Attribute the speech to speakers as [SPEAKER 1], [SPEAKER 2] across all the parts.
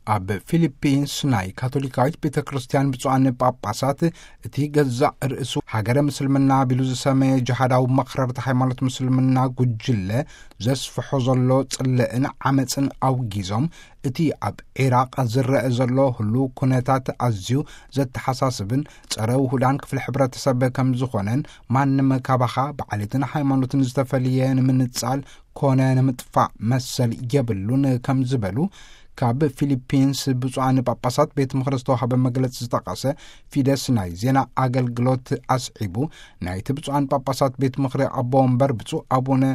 [SPEAKER 1] ኣብ ፊሊፒንስ ናይ ካቶሊካዊት ቤተ ክርስቲያን ብፁዓን ጳጳሳት እቲ ገዛእ ርእሱ ሃገረ ምስልምና ቢሉ ዝሰመየ ጅሃዳዊ መኽረርቲ ሃይማኖት ምስልምና ጉጅለ ዘስፍሖ ዘሎ ጽልእን ዓመፅን ኣውጊዞም እቲ ኣብ ኢራቅ ዝረአ ዘሎ ህሉ ኩነታት ኣዝዩ ዘተሓሳስብን ጸረ ውሁዳን ክፍሊ ሕብረተሰብ ከም ዝኾነን ማንም ካባኻ ብዓሌትን ሃይማኖትን ዝተፈልየ ንምንጻል ኮነ ንምጥፋዕ መሰል የብሉን ከም ዝበሉ ካብ ፊሊፒንስ ብፁዓን ጳጳሳት ቤት ምኽሪ ዝተዋሃበ መግለፂ ዝጠቐሰ ፊደስ ናይ ዜና ኣገልግሎት ኣስዒቡ ናይቲ ብፁዓን ጳጳሳት ቤት ምኽሪ ኣቦ ወንበር ብፁዕ ኣቡነ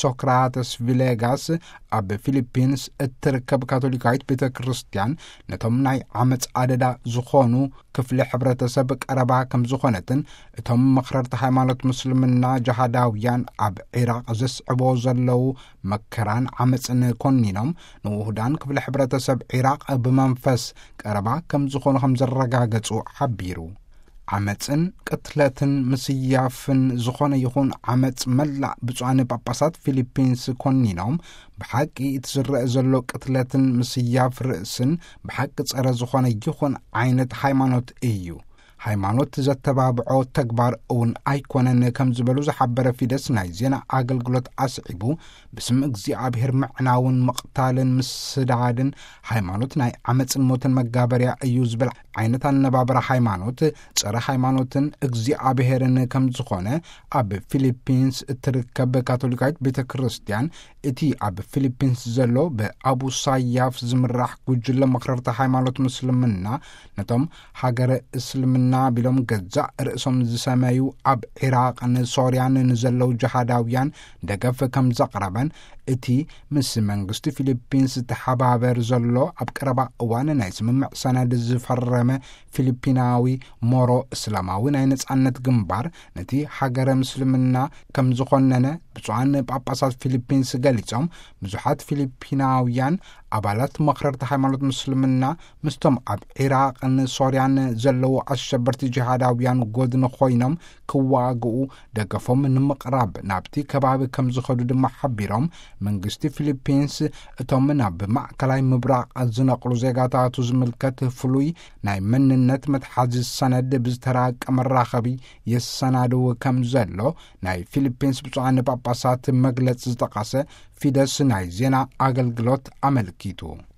[SPEAKER 1] ሶክራተስ ቪሌጋስ ኣብ ፊሊፒንስ እትርከብ ካቶሊካዊት ቤተ ክርስቲያን ነቶም ናይ ዓመፅ ኣደዳ ዝኾኑ ክፍሊ ሕብረተሰብ ቀረባ ከም ዝኾነትን እቶም መኽረርቲ ሃይማኖት ምስልምና ጀሃዳውያን ኣብ ኢራቅ ዘስዕቦ ዘለዉ መከራን ዓመፅን ኮኒኖም ንውሁዳን ክፍሊ ሕብረተሰብ ኢራቅ ብመንፈስ ቀረባ ከም ዝኾኑ ከም ዘረጋገጹ ሓቢሩ ዓመፅን ቅትለትን ምስያፍን ዝኾነ ይኹን ዓመፅ መላእ ብፁዓን ጳጳሳት ፊሊፒንስ ኮኒኖም ብሓቂ እቲ ዝረአ ዘሎ ቅትለትን ምስያፍ ርእስን ብሓቂ ጸረ ዝኾነ ይኹን ዓይነት ሃይማኖት እዩ ሃይማኖት ዘተባብዖ ተግባር እውን ኣይኮነን ከም ዝበሉ ዝሓበረ ፊደስ ናይ ዜና ኣገልግሎት ኣስዒቡ ብስም እግዚኣብሔር ምዕናውን መቕታልን ምስዳድን ሃይማኖት ናይ ዓመፅን ሞትን መጋበርያ እዩ ዝብል ዓይነት ኣነባብራ ሃይማኖት ጸረ ሃይማኖትን እግዚኣብሔርን ከም ዝኾነ ኣብ ፊሊፒንስ እትርከብ ካቶሊካዊት ቤተ ክርስቲያን እቲ ኣብ ፊሊፒንስ ዘሎ ብኣቡ ሳያፍ ዝምራሕ ጉጅለ መኽረርቲ ሃይማኖት ምስልምና ነቶም ሃገረ እስልምና ቢሎም ገዛእ ርእሶም ዝሰመዩ ኣብ ኢራቅን ሶርያን ንዘለዉ ጀሃዳውያን ደገፍ ከም ዘቕረበን እቲ ምስ መንግስቲ ፊሊፒንስ ተሓባበር ዘሎ ኣብ ቀረባ እዋን ናይ ስምምዕ ሰነድ ዝፈረመ ፊሊፒናዊ ሞሮ እስላማዊ ናይ ነጻነት ግንባር ነቲ ሃገረ ምስልምና ከም ዝኾነነ ብፁዓን ጳጳሳት ፊሊፒንስ ገሊጾም ብዙሓት ፊሊፒናውያን ኣባላት መኽረርቲ ሃይማኖት ምስልምና ምስቶም ኣብ ኢራቅን ሶርያን ዘለዉ ኣሸበርቲ ጅሃዳውያን ጎድኒ ኾይኖም ክዋግኡ ደገፎም ንምቕራብ ናብቲ ከባቢ ከም ዝኸዱ ድማ ሓቢሮም መንግስቲ ፊሊፒንስ እቶም ናብ ማእከላይ ምብራቅ ዝነቕሉ ዜጋታቱ ዝምልከት ፍሉይ ናይ መንነት መትሓዚ ሰነድ ብዝተራቀ መራኸቢ የሰናድው ከም ዘሎ ናይ ፊሊፒንስ ብፁዓን ጳጳሳት መግለፂ ዝጠቐሰ ፊደስ ናይ ዜና ኣገልግሎት ኣመልኪቱ